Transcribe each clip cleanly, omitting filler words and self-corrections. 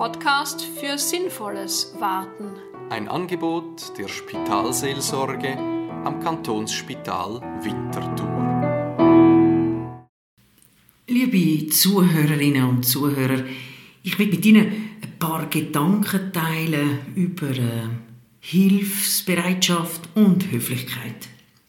Podcast für sinnvolles Warten. Ein Angebot der Spitalseelsorge am Kantonsspital Winterthur. Liebe Zuhörerinnen und Zuhörer, ich will mit Ihnen ein paar Gedanken teilen über Hilfsbereitschaft und Höflichkeit.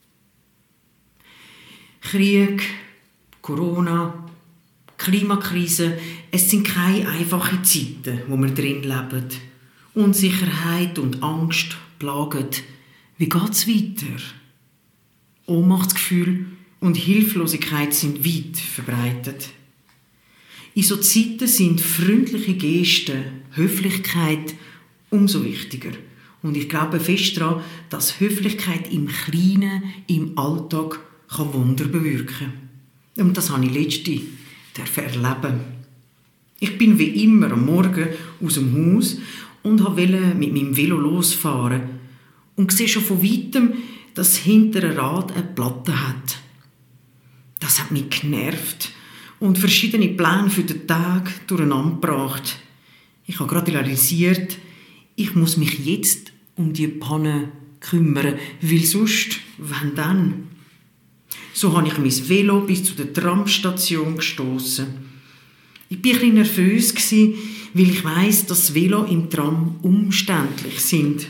Krieg, Corona, Klimakrise, es sind keine einfachen Zeiten, wo wir drin leben. Unsicherheit und Angst plagen. Wie geht es weiter? Ohnmachtsgefühl und Hilflosigkeit sind weit verbreitet. In so Zeiten sind freundliche Gesten, Höflichkeit umso wichtiger. Und ich glaube fest daran, dass Höflichkeit im Kleinen, im Alltag Wunder bewirken kann. Und das habe ich letztens erleben. Ich bin wie immer am Morgen aus dem Haus und wollte mit meinem Velo losfahren und sehe schon von weitem, dass das hintere Rad eine Platte hat. Das hat mich genervt und verschiedene Pläne für den Tag durcheinander gebracht. Ich habe gerade realisiert, ich muss mich jetzt um die Panne kümmern, weil sonst, wann dann? So habe ich mein Velo bis zu der Tramstation gestossen. Ich war ein bisschen nervös, weil ich weiss, dass das Velo im Tram umständlich sind.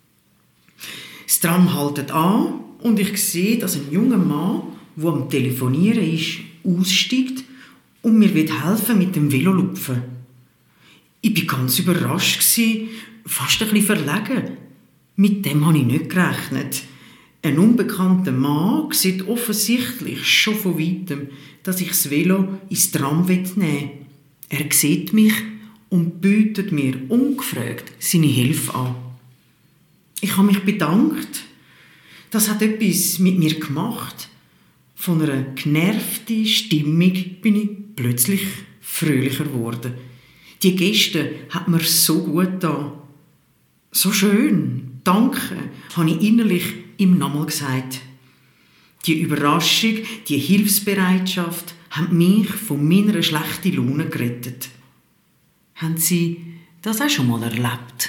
Das Tram hält an und ich sehe, dass ein junger Mann, der am Telefonieren ist, aussteigt und mir helfen mit dem Velolupfen. Ich war ganz überrascht, fast ein bisschen verlegen. Mit dem habe ich nicht gerechnet. Ein unbekannter Mann sieht offensichtlich schon von weitem, dass ich das Velo ins Tram nehmen will. Er sieht mich und bietet mir ungefragt seine Hilfe an. Ich habe mich bedankt. Das hat etwas mit mir gemacht. Von einer genervten Stimmung bin ich plötzlich fröhlicher geworden. Die Geste hat mir so gut getan. So schön, danke, habe ich innerlich ihm nochmal gesagt. Die Überraschung, die Hilfsbereitschaft haben mich von meiner schlechten Laune gerettet. Haben Sie das auch schon mal erlebt?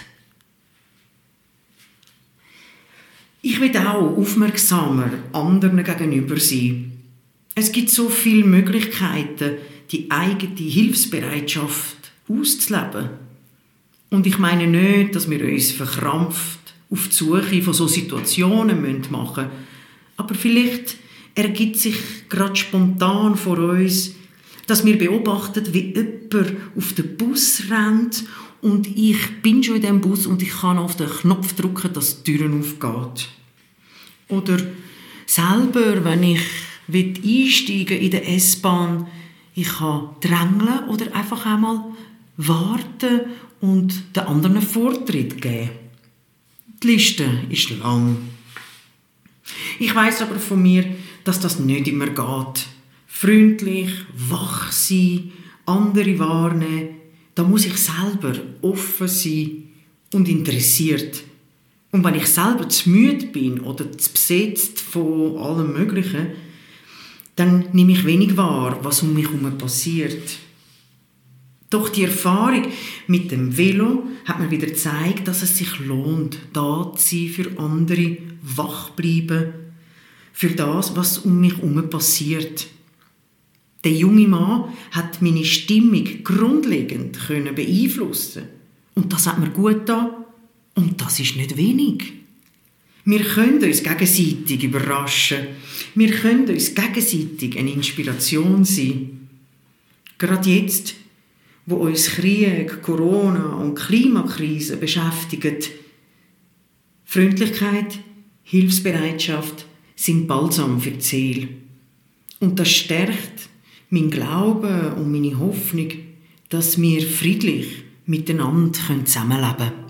Ich will auch aufmerksamer anderen gegenüber sein. Es gibt so viele Möglichkeiten, die eigene Hilfsbereitschaft auszuleben. Und ich meine nicht, dass wir uns verkrampft auf die Suche von so Situationen machen müssen. Aber vielleicht ergibt sich gerade spontan vor uns, dass wir beobachten, wie jemand auf den Bus rennt und ich bin schon in diesem Bus und ich kann auf den Knopf drücken, dass die Türen aufgeht. Oder selber, wenn ich einsteigen in der S-Bahn, ich kann drängeln oder einfach einmal warten und den anderen Vortritt geben. Die Liste ist lang. Ich weiss aber von mir, dass das nicht immer geht. Freundlich, wach sein, andere warnen, da muss ich selber offen sein und interessiert. Und wenn ich selber zu müde bin oder zu besetzt von allem Möglichen, dann nehme ich wenig wahr, was um mich herum passiert. Doch die Erfahrung mit dem Velo hat mir wieder gezeigt, dass es sich lohnt, da zu sein für andere, wach bleiben, für das, was um mich herum passiert. Der junge Mann hat meine Stimmung grundlegend beeinflussen. Und das hat mir gut getan. Und das ist nicht wenig. Wir können uns gegenseitig überraschen. Wir können uns gegenseitig eine Inspiration sein. Gerade jetzt, wo uns Krieg, Corona und Klimakrise beschäftigen. Freundlichkeit, Hilfsbereitschaft sind Balsam für die Seele. Und das stärkt mein Glauben und meine Hoffnung, dass wir friedlich miteinander zusammenleben können.